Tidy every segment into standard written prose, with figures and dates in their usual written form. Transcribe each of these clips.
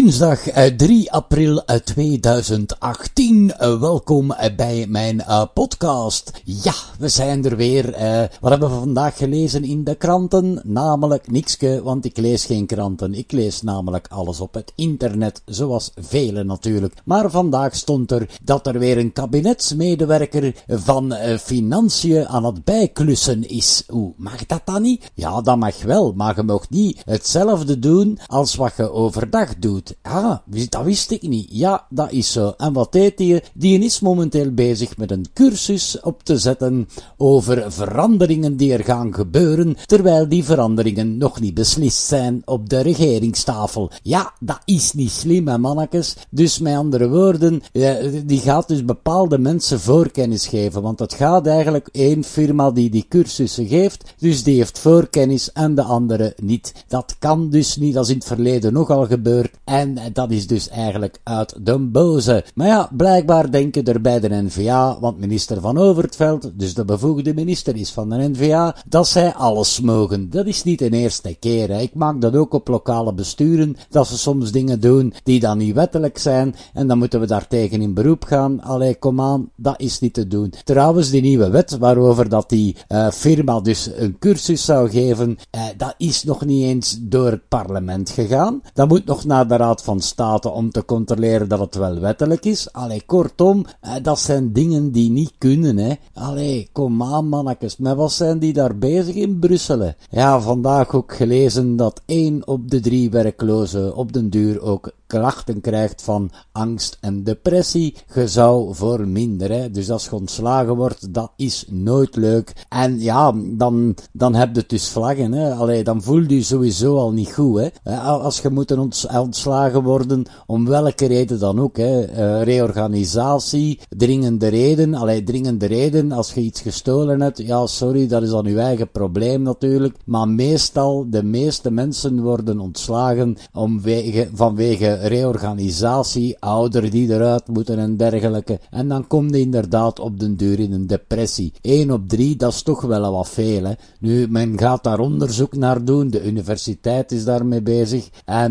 Dinsdag 3 april 2018. Welkom bij mijn podcast. Ja, we zijn er weer. Wat hebben we vandaag gelezen in de kranten? Namelijk nikske, want ik lees geen kranten. Ik lees namelijk alles op het internet, zoals velen natuurlijk. Maar vandaag stond er dat er weer een kabinetsmedewerker van Financiën aan het bijklussen is. Mag dat dan niet? Ja, dat mag wel, maar je mag niet hetzelfde doen als wat je overdag doet. Ah, dat wist ik niet. Ja, dat is zo. En wat deed die? Die is momenteel bezig met een cursus op te zetten over veranderingen die er gaan gebeuren, terwijl die veranderingen nog niet beslist zijn op de regeringstafel. Ja, dat is niet slim, hè, mannetjes. Dus met andere woorden, die gaat dus bepaalde mensen voorkennis geven, want het gaat eigenlijk één firma die cursussen geeft, dus die heeft voorkennis en de andere niet. Dat kan dus niet, dat is in het verleden nogal gebeurd, en dat is dus eigenlijk uit de boze. Maar ja, blijkbaar denken er bij de N-VA, want minister Van Overtveld, dus de bevoegde minister is van de N-VA, dat zij alles mogen. Dat is niet de eerste keer, hè. Ik maak dat ook op lokale besturen, dat ze soms dingen doen die dan niet wettelijk zijn, en dan moeten we daartegen in beroep gaan. Allee, kom aan, dat is niet te doen. Trouwens, die nieuwe wet, waarover dat die firma dus een cursus zou geven, dat is nog niet eens door het parlement gegaan. Dat moet nog naar de Raad van State om te controleren dat het wel wettelijk is. Allee, kortom, dat zijn dingen die niet kunnen, hè. Allee, kom aan, mannetjes. Maar wat zijn die daar bezig in Brussel, hè? Ja, vandaag ook gelezen dat 1 op de 3 werklozen op den duur ook klachten krijgt van angst en depressie. Je zou voor minder, hè. Dus als je ontslagen wordt, dat is nooit leuk. En ja, dan heb je dus vlaggen, hè. Allee, dan voel je sowieso al niet goed, hè. Als je moet ontslagen worden, om welke reden dan ook, hè. Reorganisatie, dringende reden, als je iets gestolen hebt, ja, sorry, dat is dan uw eigen probleem natuurlijk. Maar meestal, de meeste mensen worden ontslagen vanwege reorganisatie, ouderen die eruit moeten en dergelijke. En dan kom je inderdaad op den duur in een depressie. 1 op 3, dat is toch wel wat veel, hè. Nu, men gaat daar onderzoek naar doen, de universiteit is daarmee bezig,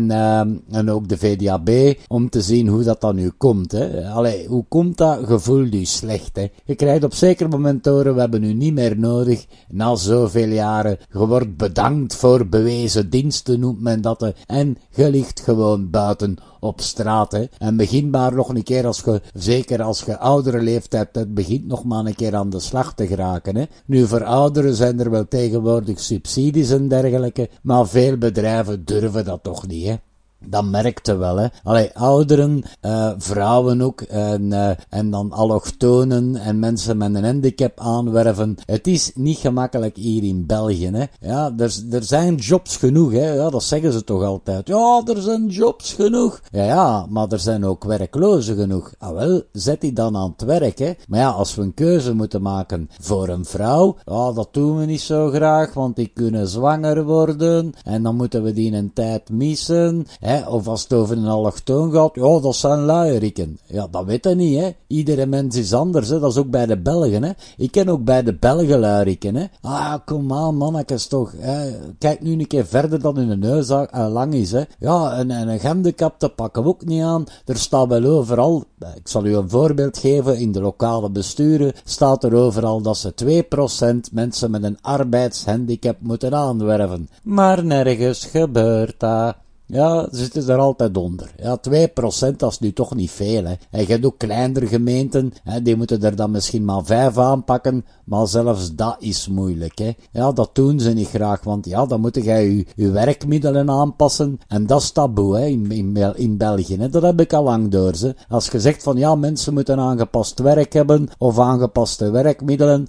en ook de VDAB, om te zien hoe dat dan nu komt, hè. Allee, hoe komt dat? Je voelt je slecht, hè. Je krijgt op zeker moment horen, we hebben u niet meer nodig, na zoveel jaren, je wordt bedankt voor bewezen diensten, noemt men dat, en je ligt gewoon buiten op straat, hè. En begin maar nog een keer, zeker als je oudere leeftijd hebt, begint nog maar een keer aan de slag te geraken, hè. Nu, voor ouderen zijn er wel tegenwoordig subsidies en dergelijke, maar veel bedrijven durven dat toch niet, hè. Dat merkte wel, hè. Allee, ouderen, vrouwen ook, en dan allochtonen en mensen met een handicap aanwerven. Het is niet gemakkelijk hier in België, hè. Ja, er zijn jobs genoeg, hè. Ja, dat zeggen ze toch altijd. Ja, er zijn jobs genoeg. Ja, maar er zijn ook werklozen genoeg. Ah wel, zet die dan aan het werk, hè. Maar ja, als we een keuze moeten maken voor een vrouw, ja, dat doen we niet zo graag, want die kunnen zwanger worden, en dan moeten we die een tijd missen, hè. Of als het over een allochtoon gaat, ja, dat zijn luieriken. Ja, dat weet je niet, hè. Iedere mens is anders, hè. Dat is ook bij de Belgen, hè. Ik ken ook bij de Belgen luieriken, hè. Ah, kom aan, mannetjes toch, hè. Kijk nu een keer verder dan hun neus lang is, hè. Ja, en een gehandicapte pakken we ook niet aan. Er staat wel overal, ik zal u een voorbeeld geven, in de lokale besturen staat er overal dat ze 2% mensen met een arbeidshandicap moeten aanwerven. Maar nergens gebeurt dat. Ja, ze zitten er altijd onder. Ja, 2%, dat is nu toch niet veel, hè. En je hebt ook kleinere gemeenten, hè, die moeten er dan misschien maar 5 aanpakken, maar zelfs dat is moeilijk, hè. Ja, dat doen ze niet graag, want ja, dan moet jij je werkmiddelen aanpassen, en dat is taboe, hè, in België, hè. Dat heb ik al lang door, ze. Als je zegt van, ja, mensen moeten aangepast werk hebben, of aangepaste werkmiddelen,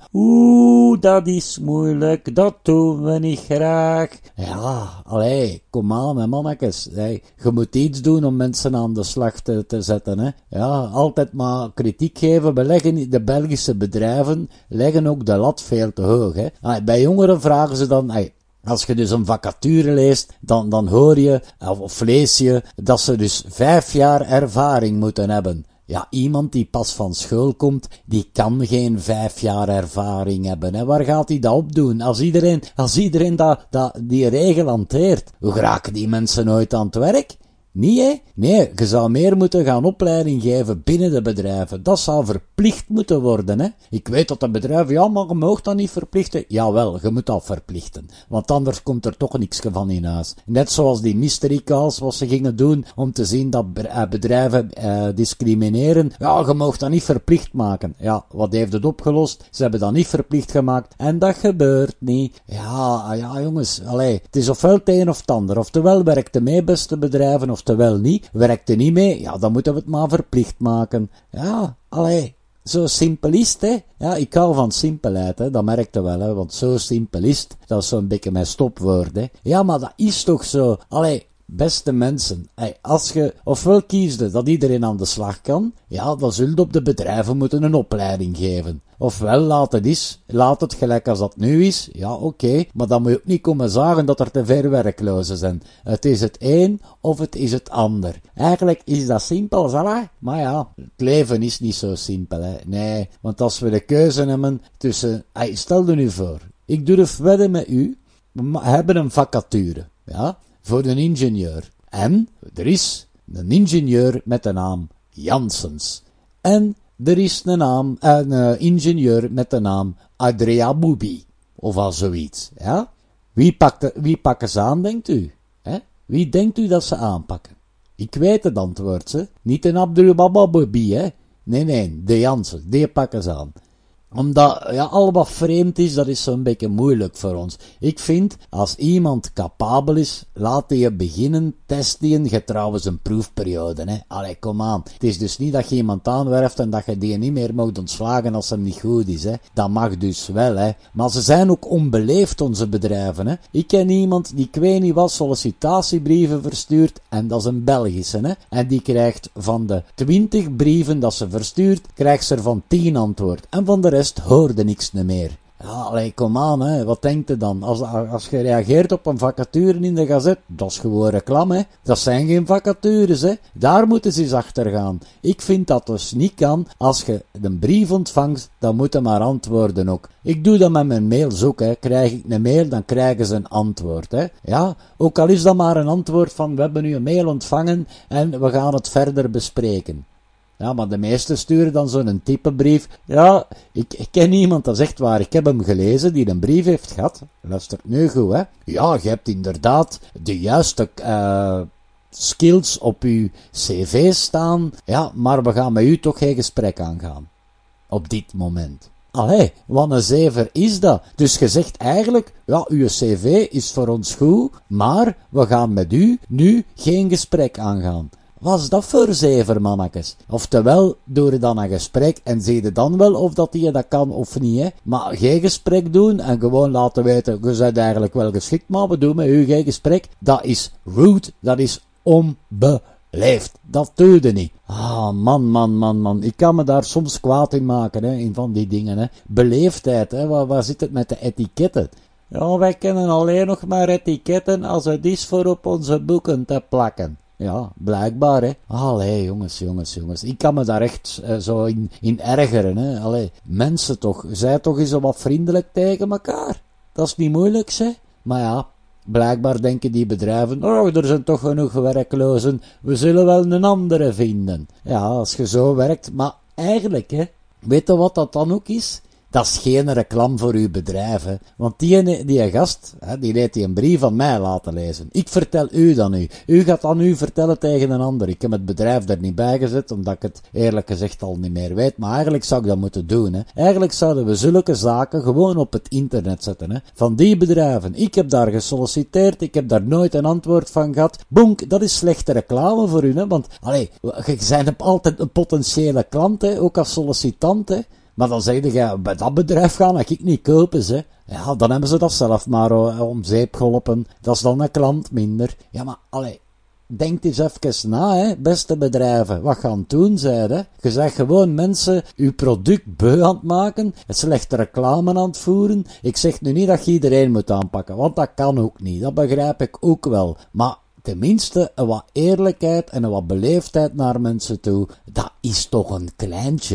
dat is moeilijk, dat doen we niet graag. Ja, allee, kom aan, hè, mannetjes. Hey, je moet iets doen om mensen aan de slag te zetten, hè. Ja, altijd maar kritiek geven. De Belgische bedrijven leggen ook de lat veel te hoog, hè. Bij jongeren vragen ze dan, als je dus een vacature leest, dan hoor je, of lees je, dat ze dus 5 jaar ervaring moeten hebben. Ja, iemand die pas van school komt, die kan geen 5 jaar ervaring hebben, hè. Waar gaat hij dat op doen? Als iedereen die regel hanteert, hoe geraken die mensen nooit aan het werk? Niet, hè? Nee, je zou meer moeten gaan opleiding geven binnen de bedrijven. Dat zou verplicht moeten worden, hè? Ik weet dat de bedrijven, ja, maar je mag dat niet verplichten. Jawel, je moet dat verplichten. Want anders komt er toch niks van in huis. Net zoals die mystery calls, wat ze gingen doen, om te zien dat bedrijven discrimineren. Ja, je mag dat niet verplicht maken. Ja, wat heeft het opgelost? Ze hebben dat niet verplicht gemaakt. En dat gebeurt niet. Ja, jongens, allee, het is ofwel het een of het ander. Oftewel werkt de mee, beste bedrijven, oftewel niet. Werkt er niet mee, ja, dan moeten we het maar verplicht maken. Ja, allee, zo simpel is het, hè. Ja, ik hou van simpelheid, hè, dat merkte wel, hè, want zo simpel is het, dat is zo'n beetje mijn stopwoord, hè. Ja, maar dat is toch zo, allee, beste mensen, als je ofwel kiesde dat iedereen aan de slag kan, ja, dan zult je op de bedrijven moeten een opleiding geven. Ofwel, laat het gelijk als dat nu is, ja, oké, maar dan moet je ook niet komen zeggen dat er te veel werklozen zijn. Het is het een of het is het ander. Eigenlijk is dat simpel, maar ja, het leven is niet zo simpel, hè. Nee, want als we de keuze hebben tussen, stel je nu voor, ik durf wedden met u, we hebben een vacature, ja, voor een ingenieur. En er is een ingenieur met de naam Janssens. En er is een ingenieur met de naam Adria Boubi. Of al zoiets. Ja? Wie pakken ze aan, denkt u? Hè? Wie denkt u dat ze aanpakken? Ik weet het antwoord, ze. Niet een Adria Boubi, hè? Nee, de Janssens. Die pakken ze aan. Omdat, ja, al wat vreemd is, dat is zo'n beetje moeilijk voor ons. Ik vind, als iemand capabel is, laat je beginnen testen. Je trouwens een proefperiode, hè. Allee, kom aan. Het is dus niet dat je iemand aanwerft en dat je die niet meer mag ontslagen als hem niet goed is, hè. Dat mag dus wel, hè. Maar ze zijn ook onbeleefd, onze bedrijven, hè. Ik ken iemand die, ik weet niet wat, sollicitatiebrieven verstuurt, en dat is een Belgische, hè. En die krijgt van de 20 brieven dat ze verstuurt, krijgt ze er van 10 antwoord. En van de rest hoorde niks meer. Ja, allee, kom aan, hè. Wat denkt je dan? Als je reageert op een vacature in de gazet, dat is gewoon reclame, hè. Dat zijn geen vacatures, hè. Daar moeten ze eens achter gaan. Ik vind dat dus niet kan. Als je een brief ontvangt, dan moet je maar antwoorden ook. Ik doe dat met mijn mails ook, hè. Krijg ik een mail, dan krijgen ze een antwoord, hè. Ja, ook al is dat maar een antwoord van, we hebben nu een mail ontvangen en we gaan het verder bespreken. Ja, maar de meesten sturen dan zo'n typebrief. Ja, ik ken iemand, dat is echt waar, ik heb hem gelezen, die een brief heeft gehad. Luister nu goed, hè. Ja, je hebt inderdaad de juiste skills op uw cv staan. Ja, maar we gaan met u toch geen gesprek aangaan. Op dit moment. Allee, wat een zever is dat. Dus je zegt eigenlijk, ja, uw cv is voor ons goed, maar we gaan met u nu geen gesprek aangaan. Wat is dat voor zever, mannetjes? Oftewel, doe je dan een gesprek en zie je dan wel of dat je dat kan of niet, hè? Maar geen gesprek doen en gewoon laten weten, je bent eigenlijk wel geschikt, maar we doen met u geen gesprek. Dat is rude, dat is onbeleefd. Dat doe je niet. Ah, man. Ik kan me daar soms kwaad in maken, hè, in van die dingen, hè. Beleefdheid, hè. Waar zit het met de etiketten? Ja, wij kennen alleen nog maar etiketten als het is voor op onze boeken te plakken. Ja, blijkbaar, hè. Allee, jongens. Ik kan me daar echt zo in ergeren, hè. Allee, mensen toch, zij toch eens wat vriendelijk tegen elkaar. Dat is niet moeilijk, hè. Maar ja, blijkbaar denken die bedrijven, oh, er zijn toch genoeg werklozen, we zullen wel een andere vinden. Ja, als je zo werkt, maar eigenlijk, hè, weet je wat dat dan ook is? Dat is geen reclame voor uw bedrijf, hè. Want die gast, hè, die heeft die een brief van mij laten lezen. Ik vertel u dan nu. U gaat dan u vertellen tegen een ander. Ik heb het bedrijf er niet bij gezet, omdat ik het eerlijk gezegd al niet meer weet. Maar eigenlijk zou ik dat moeten doen, hè. Eigenlijk zouden we zulke zaken gewoon op het internet zetten, hè. Van die bedrijven. Ik heb daar gesolliciteerd, ik heb daar nooit een antwoord van gehad. Bonk, dat is slechte reclame voor u, hè. Want, allee, je bent altijd een potentiële klant, hè. Ook als sollicitant, hè. Maar dan zeg je, bij dat bedrijf ga ik niet kopen, ze. Ja, dan hebben ze dat zelf maar om zeep geholpen. Dat is dan een klant minder. Ja, maar, allee, denk eens even na, hè, beste bedrijven. Wat gaan doen, zei hè? Je zegt gewoon mensen uw product beu aan het maken, het slechte reclame aan het voeren. Ik zeg nu niet dat je iedereen moet aanpakken, want dat kan ook niet. Dat begrijp ik ook wel. Maar tenminste, een wat eerlijkheid en een wat beleefdheid naar mensen toe, dat is toch een kleintje, hè.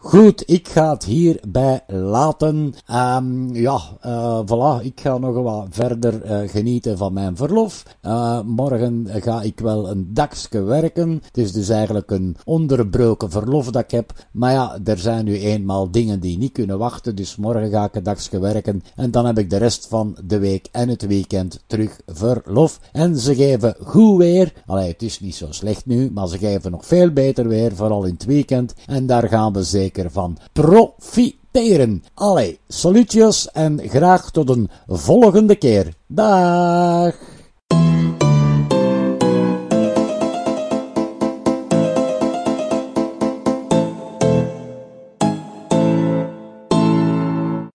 Goed, ik ga het hierbij laten. Voilà, ik ga nog wat verder genieten van mijn verlof. Morgen ga ik wel een dagje werken. Het is dus eigenlijk een onderbroken verlof dat ik heb. Maar ja, er zijn nu eenmaal dingen die niet kunnen wachten. Dus morgen ga ik een dagje werken. En dan heb ik de rest van de week en het weekend terug verlof. En ze geven goed weer. Allee, het is niet zo slecht nu, maar ze geven nog veel beter weer, vooral in het weekend. En daar gaan we zeker van profiteren. Allee, salutjes en graag tot een volgende keer. Dag!